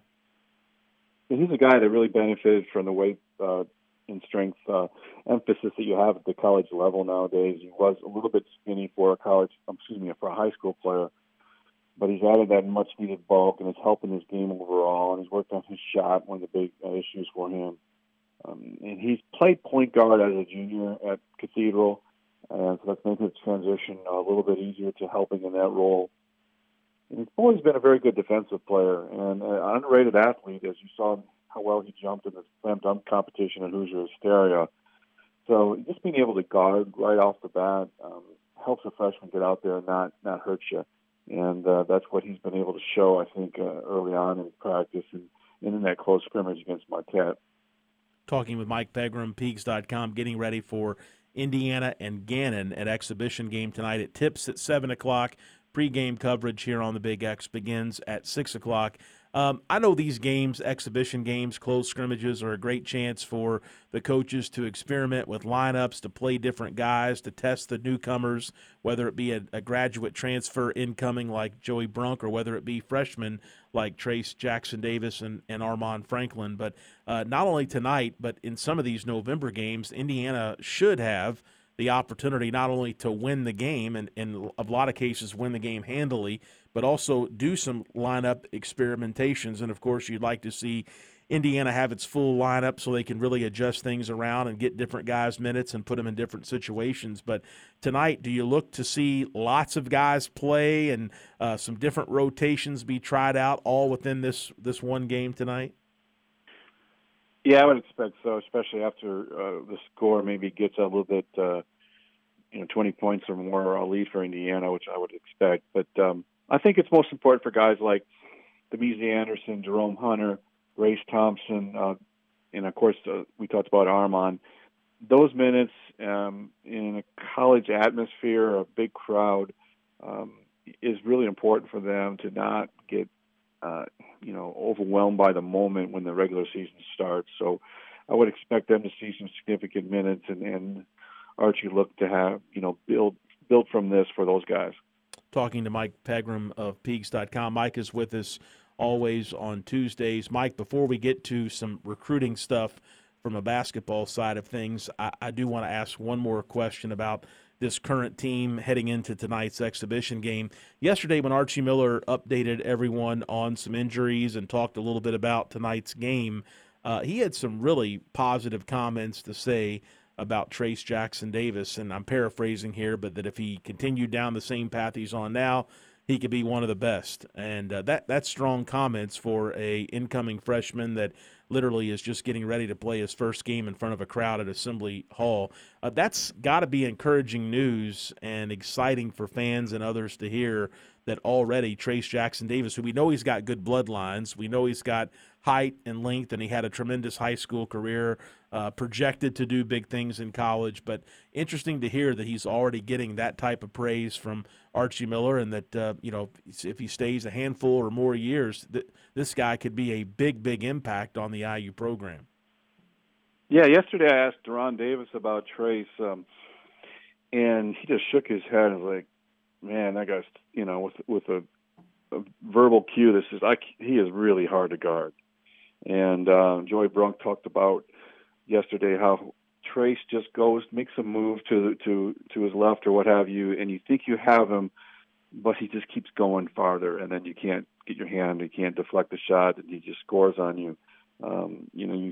He's a guy that really benefited from the weight uh, and strength uh, emphasis that you have at the college level nowadays. He was a little bit skinny for a college, excuse me, for a high school player, but he's added that much-needed bulk, and it's helping his game overall, and he's worked on his shot, one of the big uh, issues for him. Um, and he's played point guard as a junior at Cathedral, and so that's made his transition a little bit easier to helping in that role. And he's always been a very good defensive player and an underrated athlete, as you saw how well he jumped in the slam dunk competition at Hoosier Hysteria. So just being able to guard right off the bat um, helps a freshman get out there and not, not hurt you. And uh, that's what he's been able to show, I think, uh, early on in practice and, and in that close scrimmage against Marquette. Talking with Mike Pegram, Peegs dot com, getting ready for Indiana and Gannon at exhibition game tonight. It tips at seven o'clock. Pre-game coverage here on the Big X begins at six o'clock. Um, I know these games, exhibition games, closed scrimmages, are a great chance for the coaches to experiment with lineups, to play different guys, to test the newcomers, whether it be a, a graduate transfer incoming like Joey Brunk or whether it be freshmen like Trace Jackson Davis and, and Armaan Franklin. But uh, not only tonight, but in some of these November games, Indiana should have the opportunity not only to win the game and in a lot of cases win the game handily, but also do some lineup experimentations. And, of course, you'd like to see Indiana have its full lineup so they can really adjust things around and get different guys minutes and put them in different situations. But tonight, do you look to see lots of guys play and uh, some different rotations be tried out all within this, this one game tonight? Yeah, I would expect so, especially after uh, the score maybe gets a little bit, uh, you know, twenty points or more a lead for Indiana, which I would expect. But um, I think it's most important for guys like Demezy Anderson, Jerome Hunter, Race Thompson, uh, and, of course, uh, we talked about Armaan. Those minutes um, in a college atmosphere, a big crowd, um, is really important for them to not get Uh, you know, overwhelmed by the moment when the regular season starts. So I would expect them to see some significant minutes and, and Archie look to have, you know, build build from this for those guys. Talking to Mike Pegram of Peegs dot com. Mike is with us always on Tuesdays. Mike, before we get to some recruiting stuff from a basketball side of things, I, I do want to ask one more question about this current team heading into tonight's exhibition game. Yesterday when Archie Miller updated everyone on some injuries and talked a little bit about tonight's game, uh, he had some really positive comments to say about Trace Jackson Davis, and I'm paraphrasing here, but that if he continued down the same path he's on now, he could be one of the best. And uh, that that's strong comments for a incoming freshman that literally is just getting ready to play his first game in front of a crowd at Assembly Hall. Uh, that's got to be encouraging news and exciting for fans and others to hear that already Trayce Jackson-Davis, who we know he's got good bloodlines, we know he's got height and length, and he had a tremendous high school career, uh, projected to do big things in college, but interesting to hear that he's already getting that type of praise from Archie Miller, and that, uh, you know, if he stays a handful or more years, th- this guy could be a big, big impact on the I U program. Yeah, yesterday I asked Deron Davis about Trayce, um, and he just shook his head and was like, man, that guy's, you know, with with a, a verbal cue, this is, I, he is really hard to guard. And uh, Joey Brunk talked about yesterday how Trayce just goes, makes a move to to to his left or what have you, and you think you have him, but he just keeps going farther, and then you can't get your hand, you can't deflect the shot, and he just scores on you. Um, you know, you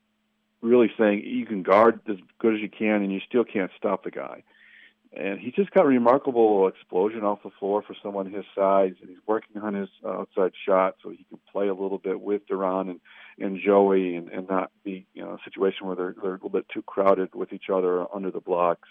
really saying you can guard as good as you can, and you still can't stop the guy. And he just got a remarkable explosion off the floor for someone his size, and he's working on his outside shot so he can play a little bit with Deron and, and Joey and, and not be, you know, a situation where they're, they're a little bit too crowded with each other under the blocks.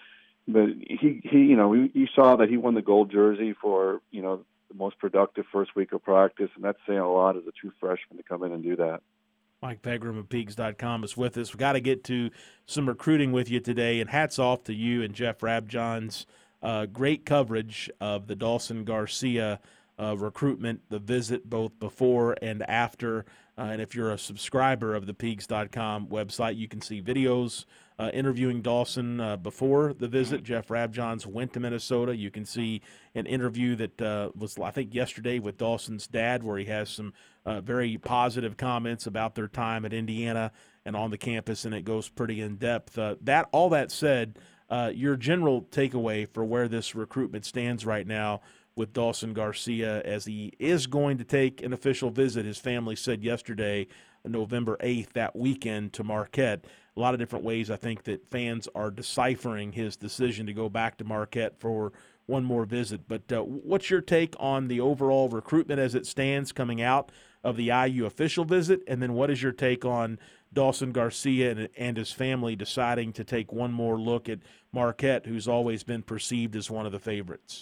But he, he you know, you saw that he won the gold jersey for, you know, the most productive first week of practice, and that's saying a lot as a true freshman to come in and do that. Mike Pegram of Peegs dot com is with us. We've got to get to some recruiting with you today, and hats off to you and Jeff Rabjohn's uh, great coverage of the Dawson Garcia uh, recruitment, the visit both before and after. Uh, and if you're a subscriber of the Peegs dot com website, you can see videos uh, interviewing Dawson uh, before the visit. Jeff Rabjohns went to Minnesota. You can see an interview that uh, was, I think, yesterday with Dawson's dad, where he has some uh, very positive comments about their time at Indiana and on the campus, and it goes pretty in depth. Uh, that all that said, uh, your general takeaway for where this recruitment stands right now with Dawson Garcia, as he is going to take an official visit, his family said yesterday, November eighth, that weekend to Marquette. A lot of different ways I think that fans are deciphering his decision to go back to Marquette for one more visit. But uh, what's your take on the overall recruitment as it stands coming out of the I U official visit? And then what is your take on Dawson Garcia and, and his family deciding to take one more look at Marquette, who's always been perceived as one of the favorites?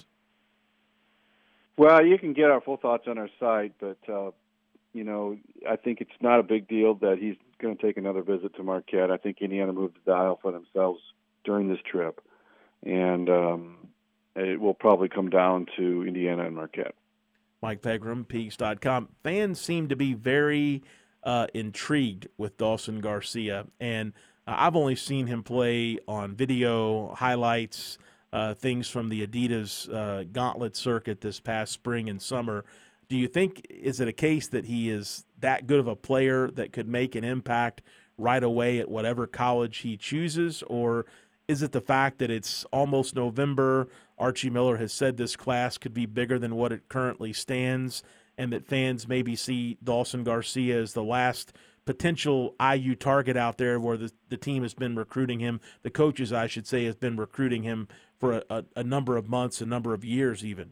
Well, you can get our full thoughts on our site, but, uh, you know, I think it's not a big deal that he's going to take another visit to Marquette. I think Indiana moved the dial for themselves during this trip, and um, it will probably come down to Indiana and Marquette. Mike Pegram, Peegs dot com. Fans seem to be very uh, intrigued with Dawson Garcia, and uh, I've only seen him play on video, highlights, Uh, things from the Adidas uh, gauntlet circuit this past spring and summer. Do you think, is it a case that he is that good of a player that could make an impact right away at whatever college he chooses, or is it the fact that it's almost November, Archie Miller has said this class could be bigger than what it currently stands, and that fans maybe see Dawson Garcia as the last potential I U target out there where the, the team has been recruiting him, the coaches, I should say, have been recruiting him for a, a, a number of months, a number of years even?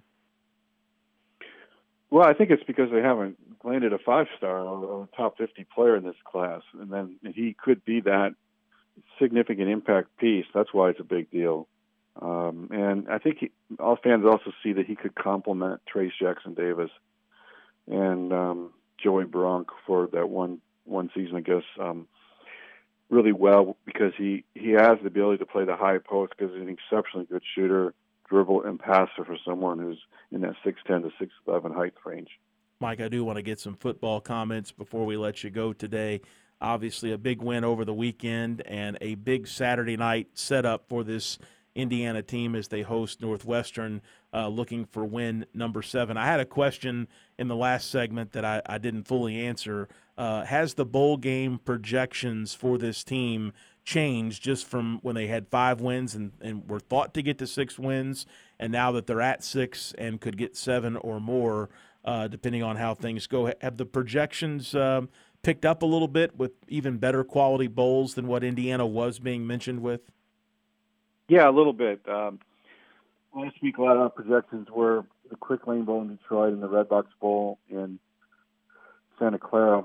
Well, I think it's because they haven't landed a five-star or a top fifty player in this class, and then he could be that significant impact piece. That's why it's a big deal. Um, and I think he, all fans also see that he could complement Trayce Jackson-Davis and um, Joey Brunk for that one one season, I guess, um, really well, because he, he has the ability to play the high post because he's an exceptionally good shooter, dribble, and passer for someone who's in that six ten to six eleven height range. Mike, I do want to get some football comments before we let you go today. Obviously a big win over the weekend and a big Saturday night setup for this Indiana team as they host Northwestern, uh, looking for win number seven. I had a question in the last segment that I, I didn't fully answer. Uh, has the bowl game projections for this team changed just from when they had five wins and, and were thought to get to six wins, and now that they're at six and could get seven or more, uh, depending on how things go? Have the projections um, picked up a little bit with even better quality bowls than what Indiana was being mentioned with? Yeah, a little bit. Um, last week, a lot of our projections were the Quick Lane Bowl in Detroit and the Red Box Bowl in Santa Clara.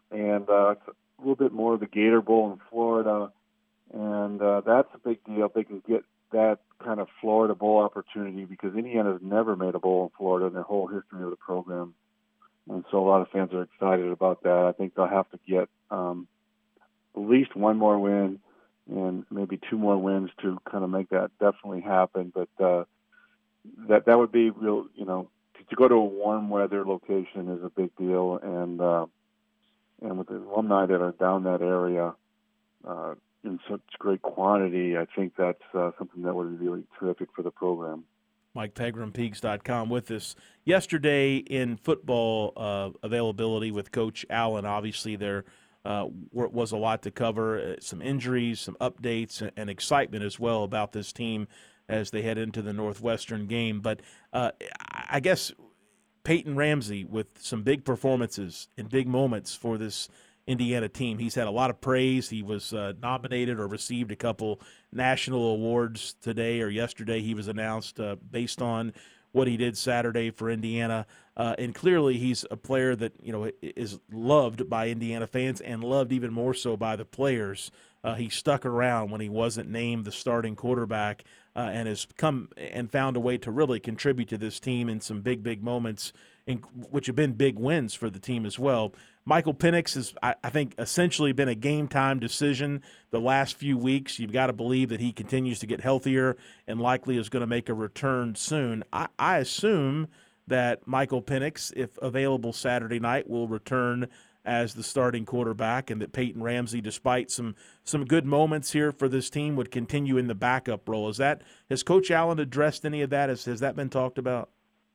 and uh, it's a little bit more of the Gator Bowl in Florida, and uh, that's a big deal if they can get that kind of Florida Bowl opportunity, because Indiana's never made a bowl in Florida in their whole history of the program. And so a lot of fans are excited about that. I think they'll have to get um, at least one more win and maybe two more wins to kind of make that definitely happen. But uh, that that would be real, you know, to go to a warm weather location is a big deal. And, uh, and with the alumni that are down that area, uh, in such great quantity, I think that's uh, something that would be really terrific for the program. Mike Pegram, Peegs dot com, with us. Yesterday in football uh, availability with Coach Allen, obviously there uh, was a lot to cover, uh, some injuries, some updates, and excitement as well about this team as they head into the Northwestern game. But uh, I guess Peyton Ramsey with some big performances and big moments for this Indiana team. He's had a lot of praise. He was uh, nominated or received a couple national awards today or yesterday. He was announced uh, based on what he did Saturday for Indiana. Uh, and clearly he's a player that, you know, is loved by Indiana fans and loved even more so by the players. Uh, he stuck around when he wasn't named the starting quarterback uh, and has come and found a way to really contribute to this team in some big, big moments, in, which have been big wins for the team as well. Michael Penix has, I, I think, essentially been a game-time decision the last few weeks. You've got to believe that he continues to get healthier and likely is going to make a return soon. I, I assume that Michael Penix, if available Saturday night, will return as the starting quarterback, and that Peyton Ramsey, despite some some good moments here for this team, would continue in the backup role. Is that, has Coach Allen addressed any of that? Has, has that been talked about?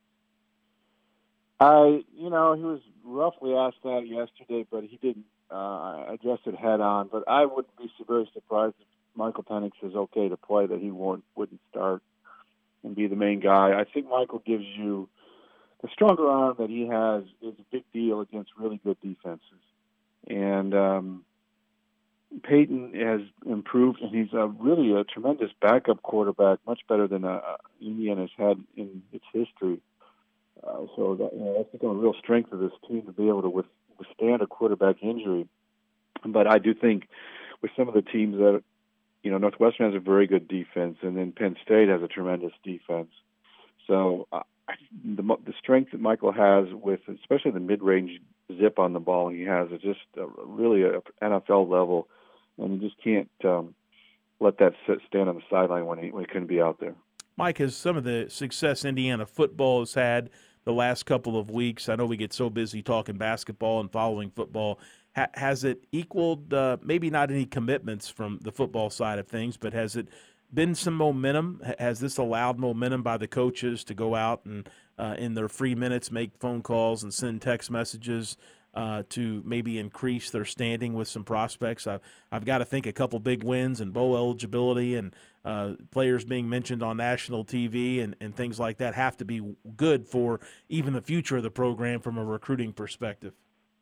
I, you know, he was roughly asked that yesterday, but he didn't uh, address it head on. But I wouldn't be very surprised if Michael Penix is okay to play, that he won't wouldn't start and be the main guy. I think Michael gives you the stronger arm that he has is a big deal against really good defenses. And um, Peyton has improved, and he's a, really a tremendous backup quarterback, much better than uh, Indiana's had in its history. Uh, so that, you know, that's become a real strength of this team to be able to withstand a quarterback injury. But I do think with some of the teams that, you know, Northwestern has a very good defense, and then Penn State has a tremendous defense. So uh, the, the strength that Michael has with, especially the mid-range zip on the ball he has, is just uh, really a N F L level, and you just can't um, let that sit, stand on the sideline when he, when he couldn't be out there. Mike, has some of the success Indiana football has had the last couple of weeks, I know we get so busy talking basketball and following football, ha- has it equaled, uh, maybe not any commitments from the football side of things, but has it been some momentum? Has this allowed momentum by the coaches to go out and uh, in their free minutes make phone calls and send text messages uh, to maybe increase their standing with some prospects? I've, I've got to think a couple big wins and bowl eligibility and uh, players being mentioned on national T V and, and things like that have to be good for even the future of the program from a recruiting perspective.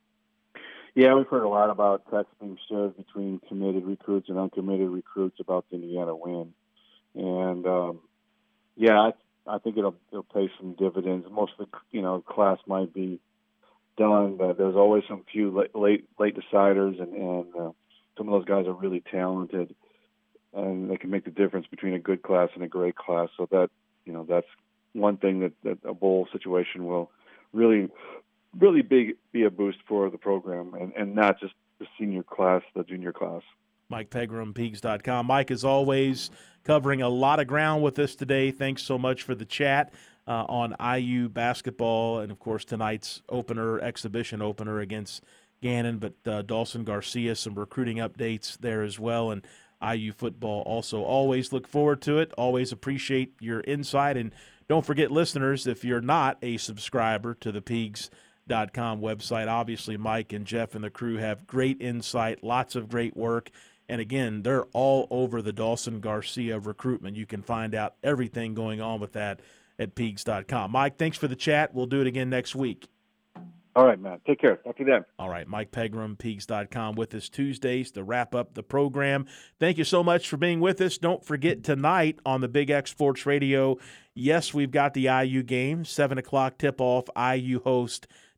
Yeah, we've heard a lot about texts being shared between committed recruits and uncommitted recruits about the Indiana win. And, um, yeah, I, I think it'll, it'll pay some dividends. Most of the, you know, class might be done, but there's always some few late late, late deciders, and, and uh, some of those guys are really talented, and they can make the difference between a good class and a great class. So that, you know, that's one thing that, that a bowl situation will really, really big, be a boost for the program, and, and not just the senior class, the junior class. Mike Pegram, Peegs dot com. Mike, as always, covering a lot of ground with us today. Thanks so much for the chat uh, on I U basketball and, of course, tonight's opener, exhibition opener against Gannon. But uh, Dawson Garcia, some recruiting updates there as well, and I U football also. Always look forward to it. Always appreciate your insight. And don't forget, listeners, if you're not a subscriber to the Peegs dot com website, obviously Mike and Jeff and the crew have great insight, lots of great work. And again, they're all over the Dawson Garcia recruitment. You can find out everything going on with that at Peegs dot com. Mike, thanks for the chat. We'll do it again next week. All right, man. Take care. Talk to you then. All right, Mike Pegram, Peegs dot com with us Tuesdays to wrap up the program. Thank you so much for being with us. Don't forget tonight on the Big X Sports Radio, yes, we've got the I U game, seven o'clock tip-off. I U host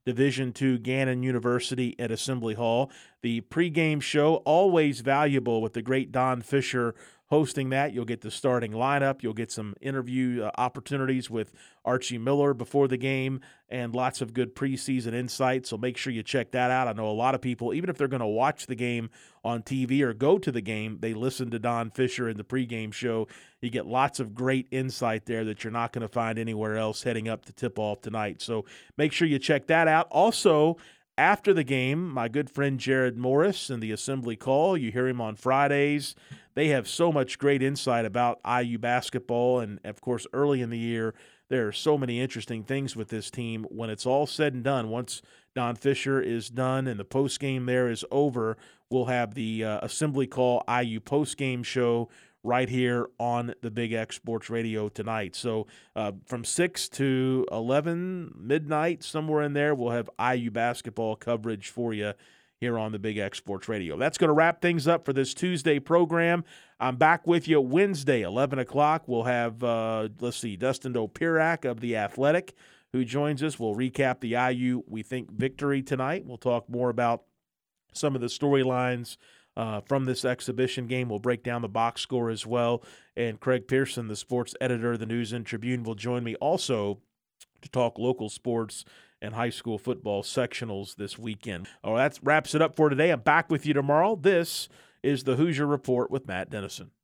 Division two Gannon University at Assembly Hall. The pregame show, always valuable with the great Don Fisher hosting that. You'll get the starting lineup. You'll get some interview uh, opportunities with Archie Miller before the game and lots of good preseason insights. So make sure you check that out. I know a lot of people, even if they're going to watch the game on T V or go to the game, they listen to Don Fisher in the pregame show. You get lots of great insight there that you're not going to find anywhere else heading up to tip-off tonight. So make sure you check that out. Also, after the game, my good friend Jared Morris and the Assembly Call, you hear him on Fridays. They have so much great insight about I U basketball, and, of course, early in the year, there are so many interesting things with this team. When it's all said and done, once Don Fisher is done and the postgame there is over, we'll have the uh, Assembly Call I U postgame show right here on the Big X Sports Radio tonight. So uh, from six to eleven, midnight, somewhere in there, we'll have I U basketball coverage for you here on the Big X Sports Radio. That's going to wrap things up for this Tuesday program. I'm back with you Wednesday, eleven o'clock. We'll have, uh, let's see, Dustin Dopirak of The Athletic, who joins us. We'll recap the I U, we think, victory tonight. We'll talk more about some of the storylines uh, from this exhibition game. We'll break down the box score as well. And Craig Pearson, the sports editor of the News and Tribune, will join me also to talk local sports and high school football sectionals this weekend. Oh, that wraps it up for today. I'm back with you tomorrow. This is the Hoosier Report with Matt Dennison.